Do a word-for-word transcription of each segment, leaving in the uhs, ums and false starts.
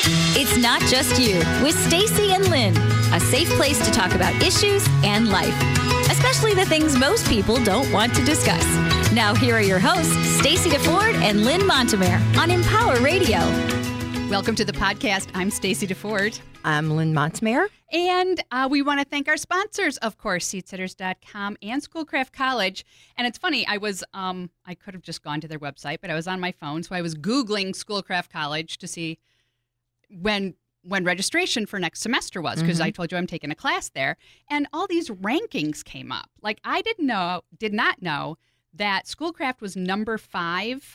It's Not Just You with Stacy and Lynn, a safe place to talk about issues and life, especially the things most people don't want to discuss. Now, here are your hosts, Stacy DeFord and Lynn Montemare on Empower Radio. Welcome to the podcast. I'm Stacy DeFord. I'm Lynn Montemare. And uh, we want to thank our sponsors, of course, seat sitters dot com and Schoolcraft College. And it's funny, I was, um, I could have just gone to their website, but I was on my phone, so I was Googling Schoolcraft College to see when when registration for next semester was, because mm-hmm. I told you I'm taking a class there. And all these rankings came up. Like, I didn't know, did not know that Schoolcraft was number five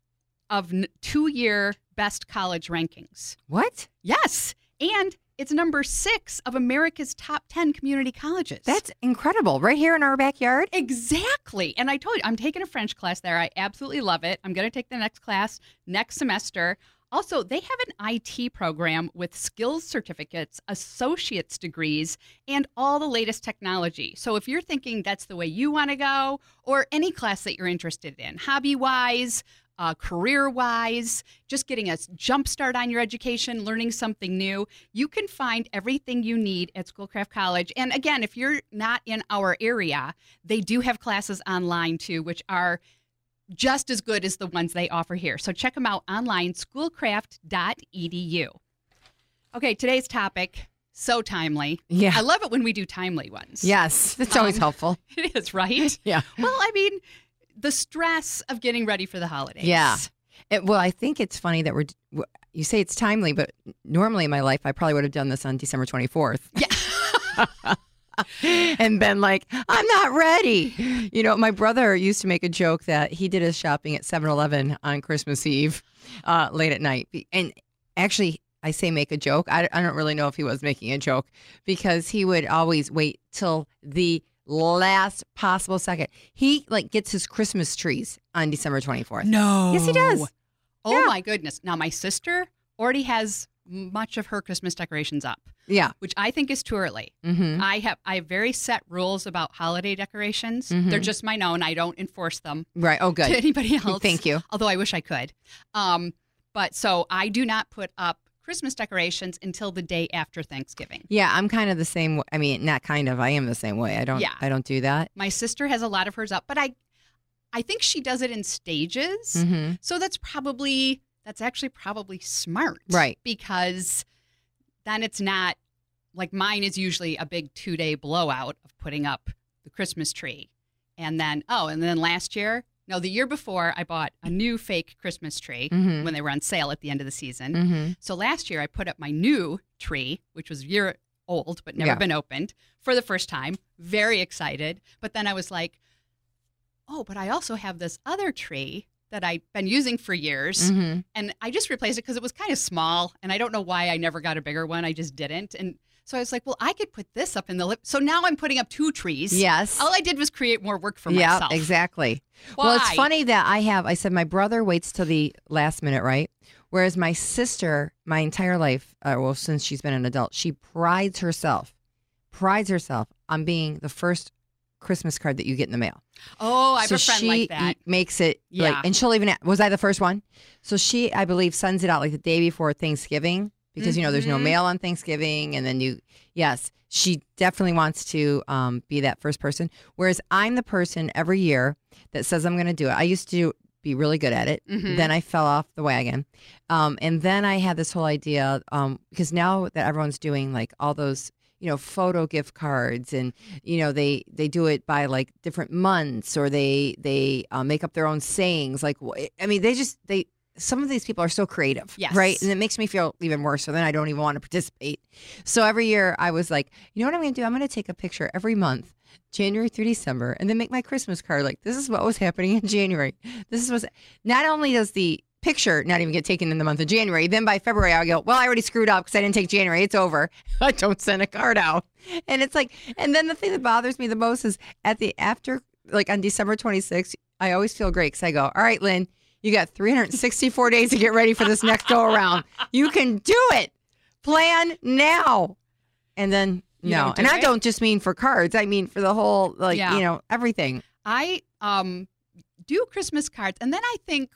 of n- two-year best college rankings. What? Yes. And it's number six of America's top ten community colleges. That's incredible. Right here in our backyard? Exactly. And I told you, I'm taking a French class there. I absolutely love it. I'm going to take the next class next semester. Also, they have an I T program with skills certificates, associate's degrees, and all the latest technology. So if you're thinking that's the way you want to go, or any class that you're interested in, hobby-wise, uh, career-wise, just getting a jump start on your education, learning something new, you can find everything you need at Schoolcraft College. And again, if you're not in our area, they do have classes online too, which are just as good as the ones they offer here. So check them out online, schoolcraft dot e d u. Okay, today's topic, so timely. Yeah. I love it when we do timely ones. Yes, that's always Um, helpful. It is, right? Yeah. Well, I mean, the stress of getting ready for the holidays. Yeah. It, well, I think it's funny that we're, you say it's timely, but normally in my life, I probably would have done this on December twenty-fourth. Yeah. And been like, I'm not ready. You know, my brother used to make a joke that he did his shopping at seven eleven on Christmas Eve uh, late at night. And actually, I say make a joke. I, I don't really know if he was making a joke, because he would always wait till the last possible second. He like gets his Christmas trees on December twenty-fourth. No. Yes, he does. Oh, Yeah. my goodness. Now, my sister already has much of her Christmas decorations up, Yeah. which I think is too early. Mm-hmm. I have I have very set rules about holiday decorations. Mhm. They're just my own. I don't enforce them Right. Oh, good. to anybody else. Thank you. Although I wish I could. Um, but so I do not put up Christmas decorations until the day after Thanksgiving. Yeah, I'm kind of the same. w- I mean, not kind of. I am the same way. I don't. Yeah. I don't do that. My sister has a lot of hers up, but I I think she does it in stages. Mm-hmm. So that's probably that's actually probably smart. Right. Because then it's not like mine is usually a big two-day blowout of putting up the Christmas tree. And then, oh, and then last year, no, the year before, I bought a new fake Christmas tree Mhm. when they were on sale at the end of the season. Mm-hmm. So last year, I put up my new tree, which was a year old, but never Yeah. been opened, for the first time. Very excited. But then I was like, oh, but I also have this other tree that I've been using for years. Mm-hmm. And I just replaced it because it was kind of small. And I don't know why I never got a bigger one. I just didn't. And so I was like, well, I could put this up in the lip. So now I'm putting up two trees. Yes. All I did was create more work for Yeah. myself. Exactly. Why? Well, it's funny that I have. I said my brother waits till the last minute, right? Whereas my sister, my entire life, uh, well, since she's been an adult, she prides herself, prides herself on being the first Christmas card that you get in the mail. Oh, I have so a friend she like that. makes it, Yeah. like, and she'll even, was I the first one? So she, I believe, sends it out like the day before Thanksgiving, because, you know, there's no Mhm. mail on Thanksgiving. And then you, yes, she definitely wants to um, be that first person. Whereas I'm the person every year that says I'm going to do it. I used to be really good at it. Mhm. Then I fell off the wagon. Um, and then I had this whole idea, um, because now that everyone's doing like all those, you know, photo gift cards, and, you know, they, they do it by like different months, or they, they uh, make up their own sayings. Like, wh- I mean, they just, they, some of these people are so creative, Yes. right? And it makes me feel even worse. So then I don't even want to participate. So every year I was like, you know what I'm going to do? I'm going to take a picture every month, January through December, and then make my Christmas card. Like, this is what was happening in January. This is what's, not only does the picture not even get taken in the month of January, then by February I go, well, I already screwed up because I didn't take January. It's over. I don't send a card out. And it's like, and then the thing that bothers me the most is at the after, like on December twenty-sixth, I always feel great because I go, all right, Lynn, you got three hundred sixty-four days to get ready for this next go around. You can do it. Plan now. And then, You no. don't do And I it? don't just mean for cards. I mean for the whole, like, Yeah. you know, everything. I um do Christmas cards, and then I think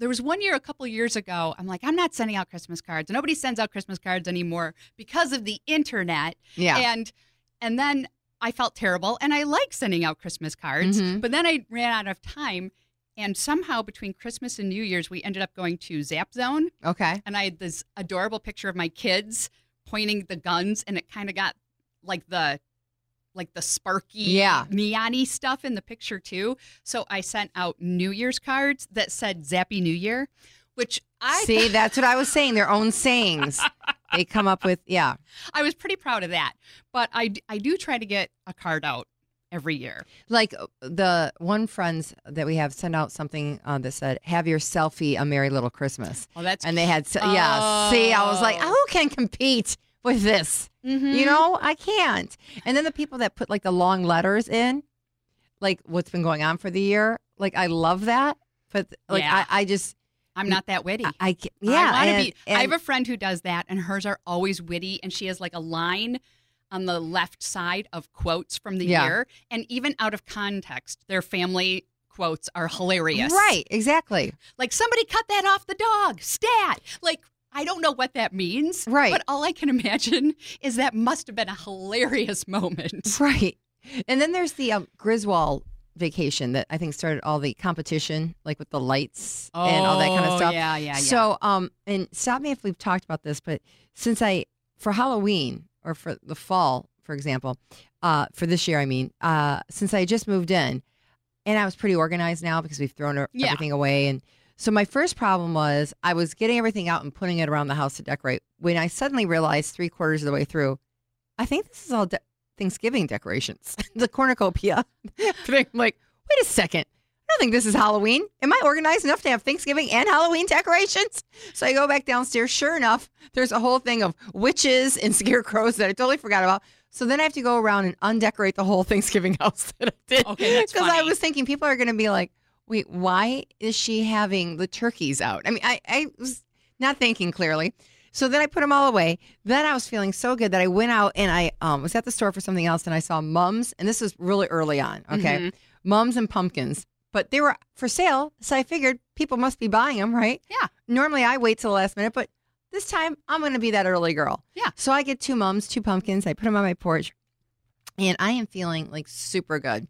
there was one year a couple years ago, I'm like, I'm not sending out Christmas cards. Nobody sends out Christmas cards anymore because of the internet. Yeah. And and then I felt terrible, and I like sending out Christmas cards, Mhm. but then I ran out of time, and somehow between Christmas and New Year's, we ended up going to Zap Zone, Okay. and I had this adorable picture of my kids pointing the guns, and it kind of got like the like the sparky, Yeah. neon-y stuff in the picture too. So I sent out New Year's cards that said Zappy New Year, which I See, that's what I was saying. Their own sayings. They come up with, yeah. I was pretty proud of that. But I, d- I do try to get a card out every year. Like uh, the one friends that we have sent out something uh, that said, have your selfie a Merry Little Christmas. Well, that's And they had, se- yeah. See, I was like, Oh. who can compete with this? Mhm. You know, I can't. And then the people that put like the long letters in, like what's been going on for the year, like I love that. But like Yeah. I, I just, I'm not that witty. I, I ca- yeah. I want to and- be. and- I have a friend who does that, and hers are always witty, and she has like a line on the left side of quotes from the Yeah. year, and even out of context, their family quotes are hilarious. Right, exactly. Like somebody cut that off the dog. Stat. Like I don't know what that means. Right. But all I can imagine is that must have been a hilarious moment. Right. And then there's the um, Griswold vacation that I think started all the competition, like with the lights and all that kind of Oh, stuff. Yeah, yeah, yeah. So, um, and stop me if we've talked about this, but since I, for Halloween or for the fall, for example, uh, for this year, I mean, uh, since I just moved in and I was pretty organized now because we've thrown Yeah. everything away. And so my first problem was I was getting everything out and putting it around the house to decorate when I suddenly realized three quarters of the way through, I think this is all de- Thanksgiving decorations, the cornucopia. I'm like, wait a second. I don't think this is Halloween. Am I organized enough to have Thanksgiving and Halloween decorations? So I go back downstairs. Sure enough, there's a whole thing of witches and scarecrows that I totally forgot about. So then I have to go around and undecorate the whole Thanksgiving house that I did. Okay, that's Because I funny. was thinking people are going to be like, wait, why is she having the turkeys out? I mean, I, I was not thinking clearly. So then I put them all away. Then I was feeling so good that I went out and I um, was at the store for something else and I saw mums. And this was really early on, okay? Mhm. Mums and pumpkins. But they were for sale. So I figured people must be buying them, right? Yeah. Normally I wait till the last minute, but this time I'm going to be that early girl. Yeah. So I get two mums, two pumpkins. I put them on my porch and I am feeling like super good.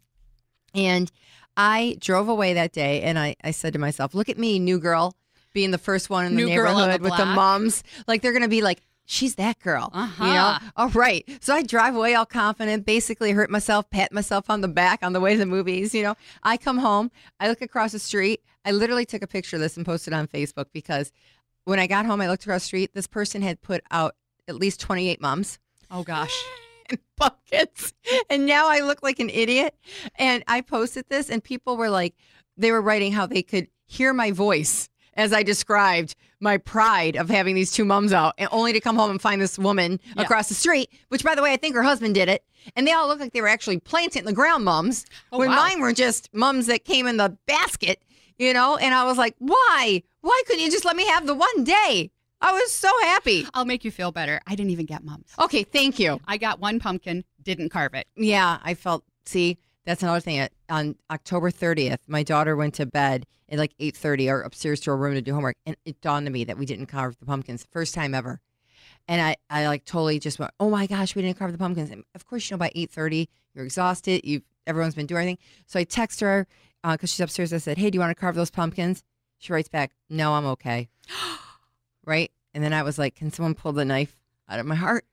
And I drove away that day and I, I said to myself, look at me, new girl, being the first one in the New girl on the neighborhood with the block. mums. Like they're going to be like, she's that girl. Uh-huh. You know? All right. So I drive away all confident, basically hurt myself, pat myself on the back on the way to the movies. You know, I come home, I look across the street. I literally took a picture of this and posted it on Facebook because when I got home, I looked across the street. This person had put out at least twenty-eight mums Oh gosh. and pumpkins. And now I look like an idiot. And I posted this, and people were like, they were writing how they could hear my voice as I described my pride of having these two mums out, and only to come home and find this woman Yeah. across the street, which, by the way, I think her husband did it. And they all looked like they were actually planted in the ground mums, Oh, when wow. mine were just mums that came in the basket, you know? And I was like, why? Why couldn't you just let me have the one day? I was so happy. I'll make you feel better. I didn't even get mums. Okay, thank you. I got one pumpkin, didn't carve it. Yeah, I felt, see, that's another thing. At- On October thirtieth, my daughter went to bed at like eight thirty or upstairs to her room to do homework. And it dawned on me that we didn't carve the pumpkins. First time ever. And I, I like totally just went, oh my gosh, we didn't carve the pumpkins. And of course, you know, by eight thirty, you're exhausted. You've, everyone's been doing everything. So I text her because she's upstairs. I said, hey, do you want to carve those pumpkins? She writes back, no, I'm okay. Right? And then I was like, can someone pull the knife out of my heart?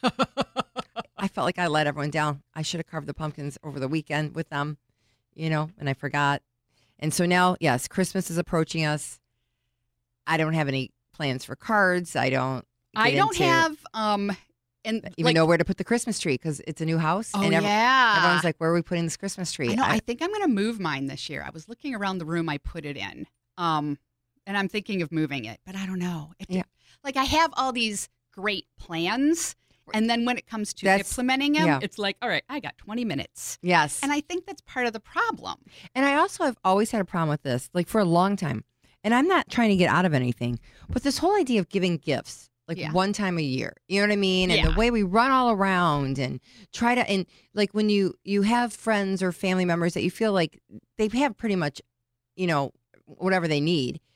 I felt like I let everyone down. I should have carved the pumpkins over the weekend with them, you know, and I forgot. And so now, yes, Christmas is approaching us. I don't have any plans for cards. I don't. I get don't into have um and even like, know where to put the Christmas tree because it's a new house. Oh and every- yeah. everyone's like, where are we putting this Christmas tree? I know. I, I- think I'm going to move mine this year. I was looking around the room I put it in, um, and I'm thinking of moving it, but I don't know. It, Yeah. Like I have all these great plans, and then when it comes to That's- implementing them, yeah. it's like, all right, I got twenty minutes, yes. and I think that's part of the problem. And I also have always had a problem with this, like for a long time. And I'm not trying to get out of anything, but this whole idea of giving gifts, like Yeah. one time a year, you know what I mean? And Yeah. the way we run all around and try to, and like when you you have friends or family members that you feel like they have pretty much, you know, whatever they need,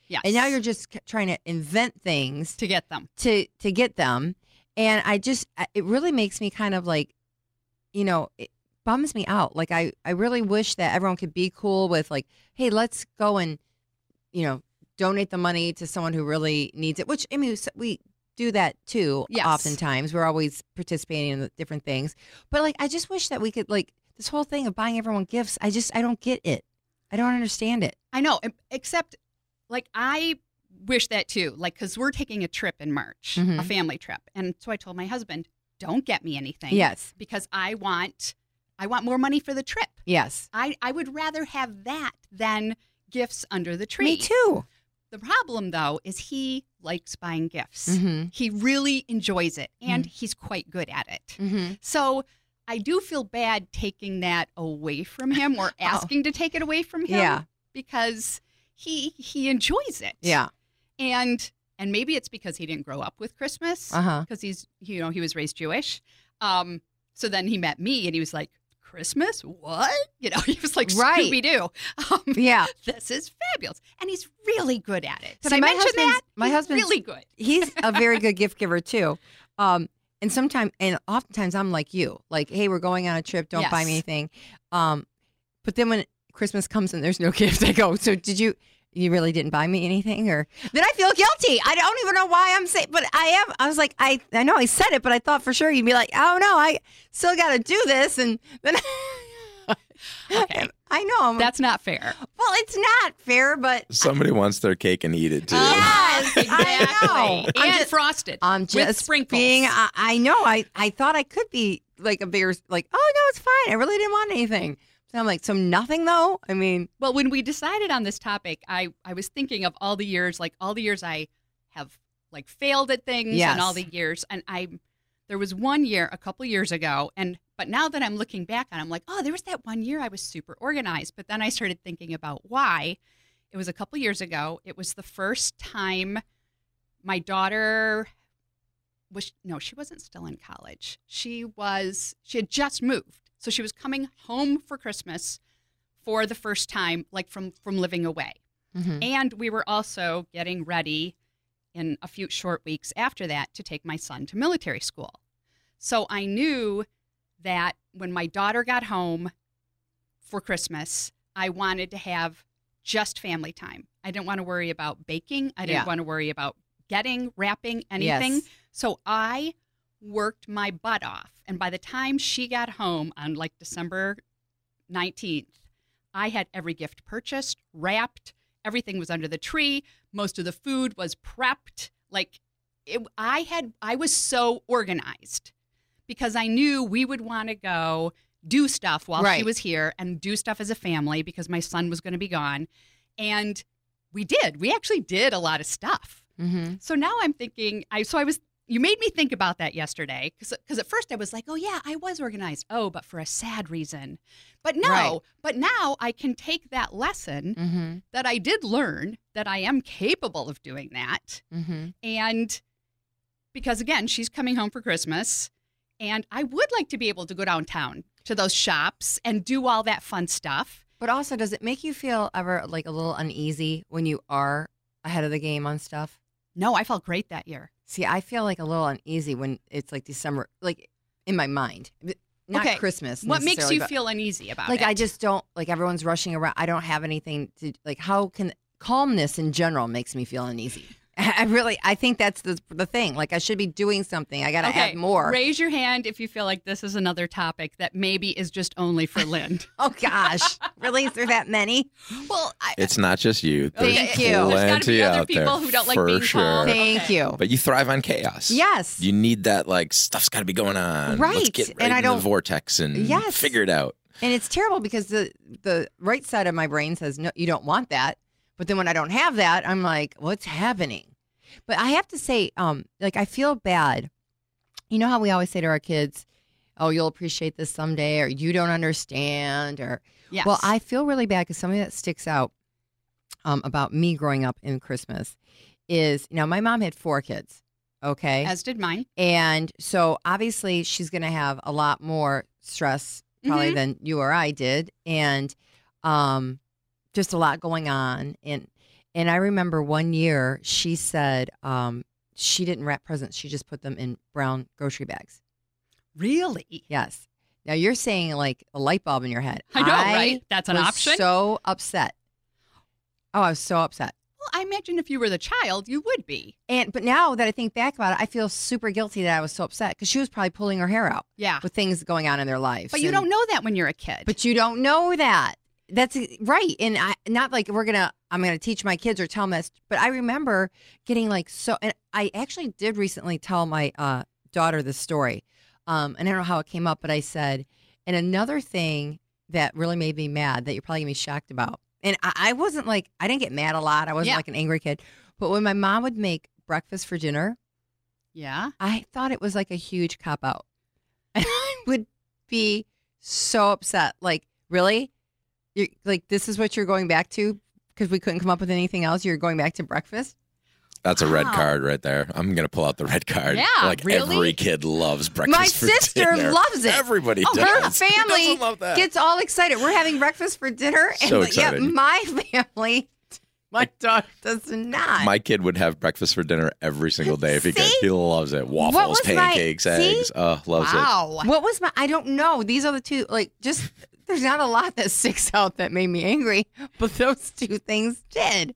Yes. And now you're just c- trying to invent things to get them. to to get them. And I just, I- it really makes me kind of like, you know, it bums me out. Like I, I really wish that everyone could be cool with like, hey, let's go and, you know, donate the money to someone who really needs it. Which I mean, we do that too. Yes. Oftentimes, we're always participating in the different things. But like, I just wish that we could like this whole thing of buying everyone gifts. I just, I don't get it. I don't understand it. I know, e- except like I wish that too. Like, because we're taking a trip in March, Mhm. a family trip, and so I told my husband, "Don't get me anything." Yes. because I want, I want more money for the trip. Yes. I I would rather have that than gifts under the tree. Me too. The problem, though, is he likes buying gifts. Mm-hmm. He really enjoys it, and he's quite good at it. Mm-hmm. So I do feel bad taking that away from him or asking to take it away from him. Yeah. Because he he enjoys it. Yeah. And and maybe it's because he didn't grow up with Christmas. Uh-huh. Because he's you know he was raised Jewish. Um. So then he met me, and he was like, Christmas? What? You know, he was like Right. Scooby Doo. Um, Yeah. This is fabulous, and he's really good at it. Did See, I my mention husband's- that? my He's husband's- really good. He's a very good gift giver too. Um, and sometimes, and oftentimes, I'm like you, like, hey, we're going on a trip. Don't buy me Yes. anything. Um, but then when Christmas comes and there's no gift, I go, so did you? You really didn't buy me anything, or then I feel guilty. I don't even know why I'm saying, but I am. I was like, I, I know I said it, but I thought for sure you'd be like, oh no, I still got to do this, and then Okay. I know That's not fair. well, it's not fair, but Somebody wants their cake and eat it too. yes, I Exactly. know. I'm And just- frosted. I'm with just sprinkles. being. I, I know. I, I thought I could be like a bigger. Like, oh no, it's fine. I really didn't want anything. So I'm like, so nothing though. I mean, Well, when we decided on this topic, I, I was thinking of all the years, like all the years I have like failed at things Yes. and all the years. And I, there was one year a couple years ago. And, but now that I'm looking back on it, I'm like, oh, there was that one year I was super organized. But then I started thinking about why. It was a couple years ago. It was the first time my daughter was, no, she wasn't still in college. She was, she had just moved. So she was coming home for Christmas for the first time, like from, from living away. mhm. And we were also getting ready in a few short weeks after that to take my son to military school. So I knew that when my daughter got home for Christmas, I wanted to have just family time. I didn't want to worry about baking. I didn't Yeah. want to worry about getting, wrapping, anything. Yes. So I worked my butt off. And by the time she got home on like December nineteenth, I had every gift purchased, wrapped, everything was under the tree. Most of the food was prepped. Like it, I had, I was so organized because I knew we would want to go do stuff while she Right. was here and do stuff as a family because my son was going to be gone. And we did. We actually did a lot of stuff. Mhm. So now I'm thinking, I so I was, you made me think about that yesterday because at first I was like, oh yeah, I was organized. Oh, but for a sad reason. But no, Right. but now I can take that lesson Mhm. that I did learn that I am capable of doing that. Mhm. And because again, she's coming home for Christmas and I would like to be able to go downtown to those shops and do all that fun stuff. But also, does it make you feel ever like a little uneasy when you are ahead of the game on stuff? No, I felt great that year. See, I feel like a little uneasy when it's like December, like in my mind, not Okay. Christmas. What makes necessarily, you but, feel uneasy about like it? I just don't like everyone's rushing around. I don't have anything to like. How can calmness in general makes me feel uneasy? I really, I think that's the the thing. Like I should be doing something. I got to Okay, add more. raise your hand if you feel like this is another topic that maybe is just only for Lynn. Oh gosh, really? Is there that many? Well, I, It's not just you. There's Thank you. There's gotta plenty be other out people there who don't like for being sure. calm. Thank Okay. you. But you thrive on chaos. Yes. You need that, like, stuff's got to be going on. Right. Let's get right And I in don't- the vortex and Yes. figure it out. And it's terrible because the the right side of my brain says no, you don't want that. But then when I don't have that, I'm like, what's happening? But I have to say, um, like I feel bad. You know how we always say to our kids, "Oh, you'll appreciate this someday," or "You don't understand," or yes. well, I feel really bad because something that sticks out um, about me growing up in Christmas is, you know, my mom had four kids. Okay, as did mine. and so obviously she's going to have a lot more stress probably Mhm. than you or I did. And um, just a lot going on. And, And I remember one year she said um, she didn't wrap presents. She just put them in brown grocery bags. Really? Yes. Now you're saying like a light bulb in your head. I know, right? That's an was option. So upset. Oh, I was so upset. Well, I imagine if you were the child, you would be. And but now that I think back about it, I feel super guilty that I was so upset because she was probably pulling her hair out Yeah. with things going on in their lives. But you And- don't know that when you're a kid. But you don't know that. That's right. And I not like we're gonna I'm gonna teach my kids or tell them this, but I remember getting like so and I actually did recently tell my uh, daughter this story. Um, and I don't know how it came up, but I said, and another thing that really made me mad that you're probably gonna be shocked about. And I, I wasn't like I didn't get mad a lot. I wasn't Yeah. like an angry kid. But when my mom would make breakfast for dinner, yeah. I thought it was like a huge cop out. And I would be so upset. Like, really? You're, like, this is what you're going back to because we couldn't come up with anything else? You're going back to breakfast? That's a red Wow. card right there. I'm going to pull out the red card. Yeah, Like really? every kid loves breakfast My for sister dinner. loves it. Everybody Oh, does. her Who family doesn't love that? gets all excited. We're having breakfast for dinner. And So like, yeah, excited. my family, my daughter does not. My kid would have breakfast for dinner every single day if he could. See? He loves it. What Waffles, was my- pancakes, See? eggs. Oh, loves it. Wow. What was my, I don't know. These are the two, like, just, there's not a lot that sticks out that made me angry, but those two things did.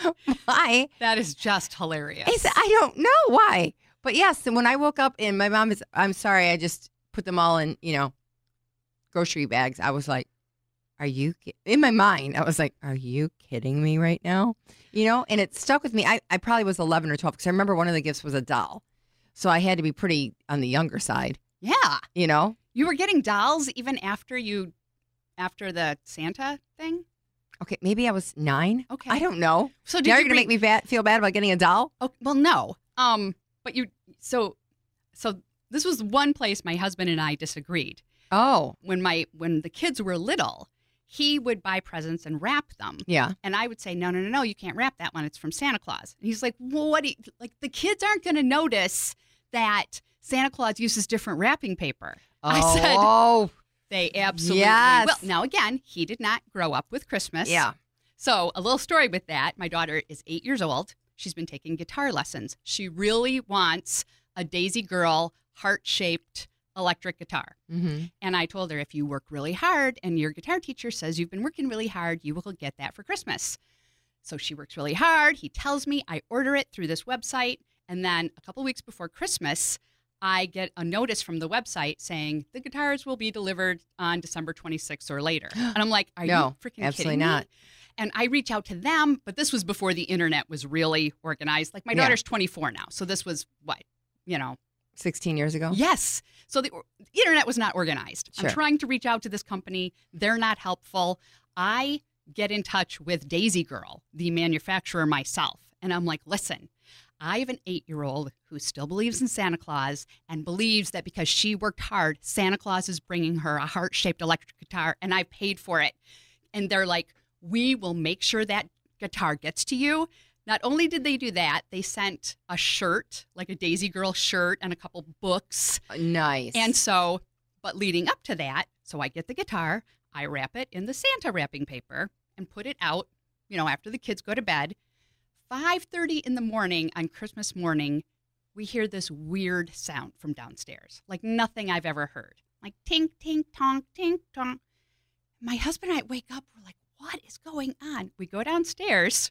Why? That is just hilarious. I said, I don't know why. But yes, and when I woke up and my mom is, I'm sorry, I just put them all in, you know, grocery bags. I was like, are you, ki-" in my mind, I was like, are you kidding me right now? You know, and it stuck with me. I, I probably was eleven or twelve because I remember one of the gifts was a doll. So I had to be pretty on the younger side, Yeah. you know? You were getting dolls even after you, after the Santa thing? Okay, maybe I was nine. Okay. I don't know. So did now you you're going to bring- make me bad, feel bad about getting a doll? Oh, well, no. Um, but you, so, so this was one place my husband and I disagreed. Oh, When my, when the kids were little, he would buy presents and wrap them. yeah. And I would say, no, no, no, no, you can't wrap that one. It's from Santa Claus. And he's like, well, what do you, like the kids aren't going to notice that Santa Claus uses different wrapping paper. I said, Oh, they absolutely Yes. will. Now, again, he did not grow up with Christmas. yeah. So, a little story with that. My daughter is eight years old. She's been taking guitar lessons. She really wants a Daisy Girl heart-shaped electric guitar. Mm-hmm. And I told her, if you work really hard and your guitar teacher says you've been working really hard, you will get that for Christmas. So she works really hard. He tells me, I order it through this website. And then a couple weeks before Christmas, I get a notice from the website saying the guitars will be delivered on December twenty-sixth or later. And I'm like, are No, you freaking absolutely kidding not. me? And I reach out to them, but this was before the internet was really organized. Like my Yeah. daughter's twenty-four now. So this was what, you know, sixteen years ago? Yes. So the, the internet was not organized. Sure. I'm trying to reach out to this company. They're not helpful. I get in touch with Daisy Girl, the manufacturer myself. And I'm like, listen, I have an eight-year-old who still believes in Santa Claus and believes that because she worked hard, Santa Claus is bringing her a heart-shaped electric guitar, and I paid for it. And they're like, we will make sure that guitar gets to you. Not only did they do that, they sent a shirt, like a Daisy Girl shirt, and a couple books. Nice. And so, but leading up to that, so I get the guitar, I wrap it in the Santa wrapping paper and put it out, you know, after the kids go to bed. five thirty in the morning on Christmas morning, we hear this weird sound from downstairs, like nothing I've ever heard. Like tink, tink, tonk, tink, tonk. My husband and I wake up, we're like, what is going on? We go downstairs.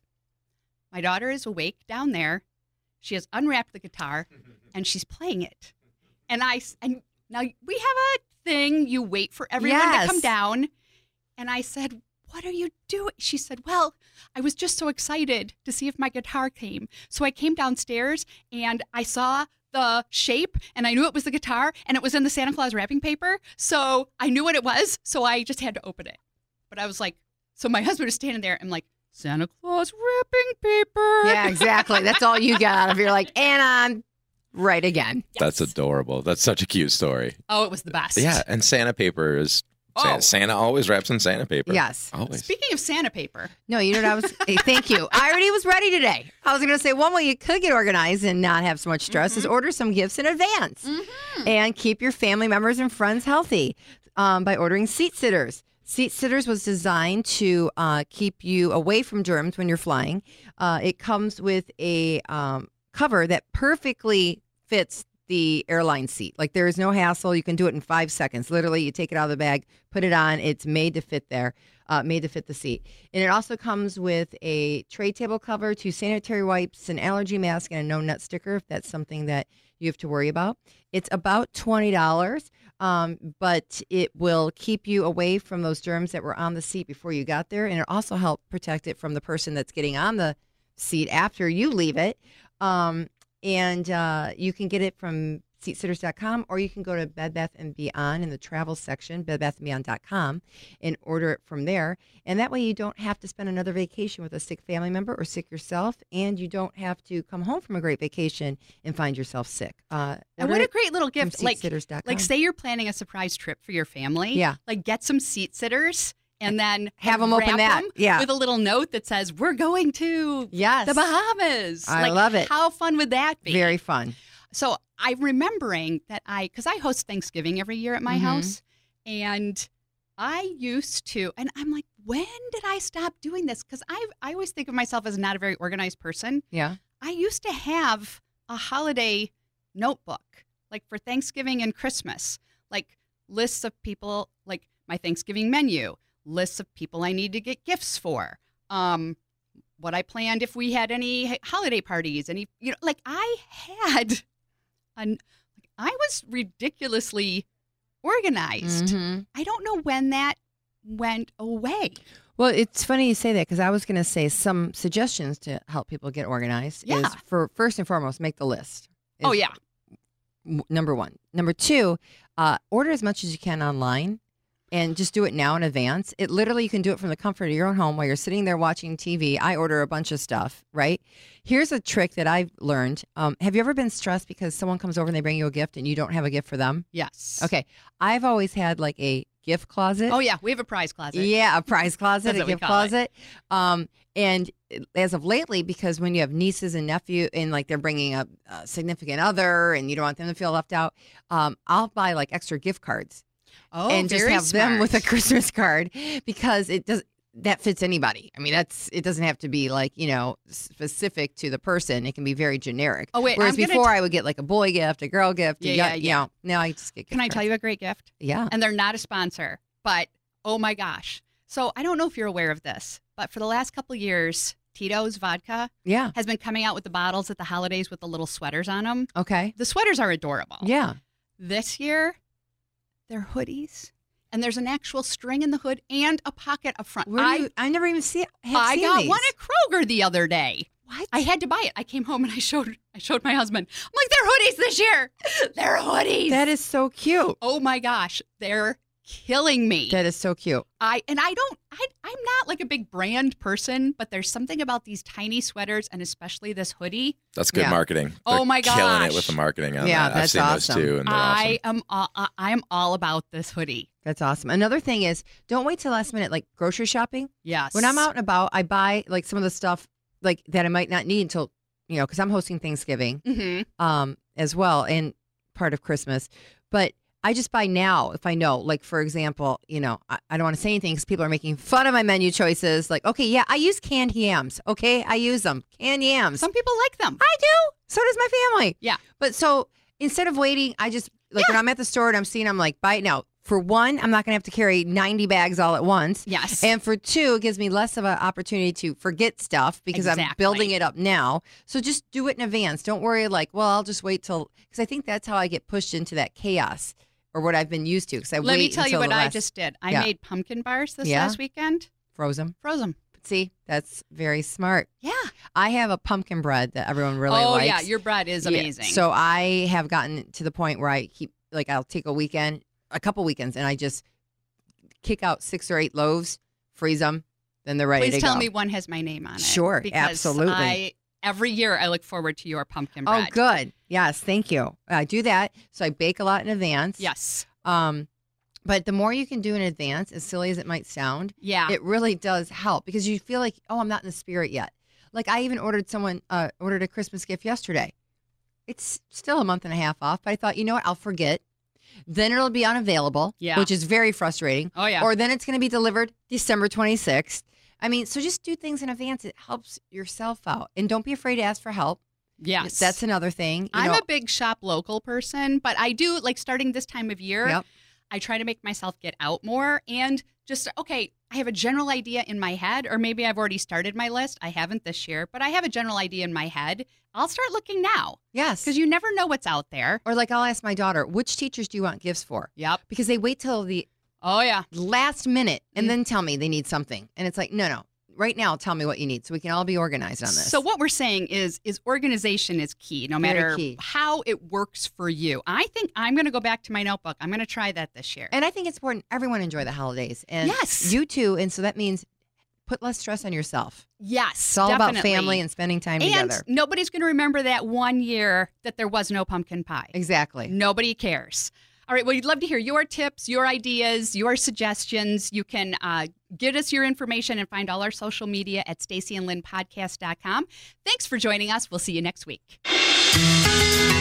My daughter is awake down there. She has unwrapped the guitar and she's playing it. And I, and now we have a thing, you wait for everyone Yes. to come down. And I said, what are you doing? She said, well, I was just so excited to see if my guitar came. So I came downstairs and I saw the shape and I knew it was the guitar and it was in the Santa Claus wrapping paper. So I knew what it was. So I just had to open it. But I was like, so my husband was standing there and I'm like, Santa Claus wrapping paper. yeah, exactly. That's all you got out of it. You're like, and I'm right again. That's adorable. That's such a cute story. Oh, it was the best. Yeah, and Santa paper is Santa, Oh. Santa always wraps in Santa paper. Yes. Always. Speaking of Santa paper, No, you know what I was, hey, thank you. I already was ready today. I was going to say one way you could get organized and not have so much stress is order some gifts in advance and keep your family members and friends healthy um, by ordering seat sitters. Seat Sitters was designed to uh, keep you away from germs when you're flying. Uh, it comes with a um, cover that perfectly fits the airline seat. Like, there is no hassle. You can do it in five seconds. Literally, you take it out of the bag, put it on. It's made to fit there, uh, made to fit the seat. And it also comes with a tray table cover, two sanitary wipes, an allergy mask, and a no nut sticker if that's something that you have to worry about. It's about twenty dollars. Um, but it will keep you away from those germs that were on the seat before you got there. And it also helped protect it from the person that's getting on the seat after you leave it. Um, and uh, you can get it from seat sitters dot com, or you can go to Bed Bath and Beyond in the travel section, bed bath and beyond dot com, and order it from there. And that way you don't have to spend another vacation with a sick family member or sick yourself, and you don't have to come home from a great vacation and find yourself sick. Uh, And what a great little gift. Like, seat sitters dot com. like, say you're planning a surprise trip for your family. Yeah. Like, get some seat sitters and then Have 'em open wrap that. 'em Yeah. with a little note that says, we're going to Yes. the Bahamas. I Like, love it. How fun would that be? Very fun. So I'm remembering that I, because I host Thanksgiving every year at my Mhm. house, and I used to, and I'm like, when did I stop doing this? Because I I always think of myself as not a very organized person. Yeah. I used to have a holiday notebook, like for Thanksgiving and Christmas, like lists of people, like my Thanksgiving menu, lists of people I need to get gifts for, um, what I planned if we had any holiday parties, any, you know, like I had, an, I was ridiculously organized. Mhm. I don't know when that went away. Well, it's funny you say that, because I was going to say some suggestions to help people get organized. Yeah. Is for first and foremost, make the list. Oh, Is yeah. w- Number one. Number two, uh, order as much as you can online, and just do it now in advance. It literally, you can do it from the comfort of your own home while you're sitting there watching T V. I order a bunch of stuff, right? Here's a trick that I've learned. Um, have you ever been stressed because someone comes over and they bring you a gift and you don't have a gift for them? Yes. Okay. I've always had like a gift closet. Oh, yeah. We have a prize closet. Yeah, a prize closet, That's a what we gift call it. closet. Um, and as of lately, because when you have nieces and nephew, and like they're bringing a, a significant other, and you don't want them to feel left out, um, I'll buy like extra gift cards Oh, and just very have them with a smart. Christmas card, because it does that fits anybody. I mean, that's it doesn't have to be like, you know, specific to the person. It can be very generic. Oh, wait, Whereas I'm gonna before, t- I would get like a boy gift, a girl gift, Yeah, a, yeah, you yeah. know. Now I just get. Gift Can I tell you a great gift? Yeah. And they're not a sponsor, but oh my gosh. So I don't know if you're aware of this, but for the last couple of years, Tito's vodka Yeah. has been coming out with the bottles at the holidays with the little sweaters on them. Okay. The sweaters are adorable. Yeah. This year, they're hoodies, and there's an actual string in the hood and a pocket up front. Where do I, you, I never even see it. Have I seen got these. one at Kroger the other day. What? I had to buy it. I came home and I showed I showed my husband. I'm like, they're hoodies this year. They're hoodies. That is so cute. Oh my gosh, they're killing me. That is so cute. I and I don't I I'm not like a big brand person, but there's something about these tiny sweaters and especially this hoodie. That's good Yeah. marketing. Oh They're my killing it gosh. with the marketing on Yeah, that. I've that's seen awesome. those too, and they're I awesome. am all, I I am all about this hoodie. That's awesome. Another thing is, don't wait till last minute, like grocery shopping. Yes. When I'm out and about, I buy like some of the stuff like that I might not need until, you know, because I'm hosting Thanksgiving hmm um, as well, and part of Christmas. But I just buy now if I know. Like, for example, you know, I, I don't want to say anything because people are making fun of my menu choices. Like, okay, yeah, I use canned yams. Okay, I use them. Canned yams. Some people like them. I do. So does my family. Yeah. But so instead of waiting, I just, like when I'm at the store and I'm seeing, I'm like, buy it now. For one, I'm not going to have to carry ninety bags all at once. Yes. And for two, it gives me less of an opportunity to forget stuff because I'm Exactly. building it up now. So just do it in advance. Don't worry like, well, I'll just wait till, because I think that's how I get pushed into that chaos or what I've been used to. Because I Let wait me tell you until what the I last- just did. I Yeah. made pumpkin bars this Yeah. last weekend. froze them. Froze them. See, that's very smart. Yeah. I have a pumpkin bread that everyone really oh likes. yeah, your bread is Yeah. amazing. So I have gotten to the point where I keep, like, I'll take a weekend, a couple weekends, and I just kick out six or eight loaves, freeze them, then they're ready please to tell go. me one has my name on it. Sure, because absolutely. I, every year I look forward to your pumpkin Oh, bread. good. Yes, thank you. I do that. So I bake a lot in advance. Yes. Um, but the more you can do in advance, as silly as it might sound, Yeah. it really does help because you feel like, oh, I'm not in the spirit yet. Like I even ordered someone uh, ordered a Christmas gift yesterday. It's still a month and a half off, but I thought, you know what? I'll forget. Then it'll be unavailable, Yeah. which is very frustrating. Oh, yeah. Or then it's going to be delivered December twenty-sixth. I mean, so just do things in advance. It helps yourself out. And don't be afraid to ask for help. Yes. That's another thing. You I'm know, a big shop local person, but I do, like, starting this time of year, Yep. I try to make myself get out more and just, okay, I have a general idea in my head, or maybe I've already started my list. I haven't this year, but I have a general idea in my head. I'll start looking now Yes. because you never know what's out there. Or like I'll ask my daughter, which teachers do you want gifts for? Yep. Because they wait till the Oh, yeah. last minute and Mm. then tell me they need something. And it's like, no, no. Right now, tell me what you need so we can all be organized on this. So what we're saying is is organization is key, no Very matter key. how it works for you. I think I'm going to go back to my notebook. I'm going to try that this year. And I think it's important everyone enjoy the holidays. And Yes. you too. And so that means put less stress on yourself. Yes, It's all about definitely. family and spending time And together. nobody's going to remember that one year that there was no pumpkin pie. Exactly. Nobody cares. All right. Well, we'd love to hear your tips, your ideas, your suggestions. You can uh, get us your information and find all our social media at stacey and lynn podcast dot com. Thanks for joining us. We'll see you next week.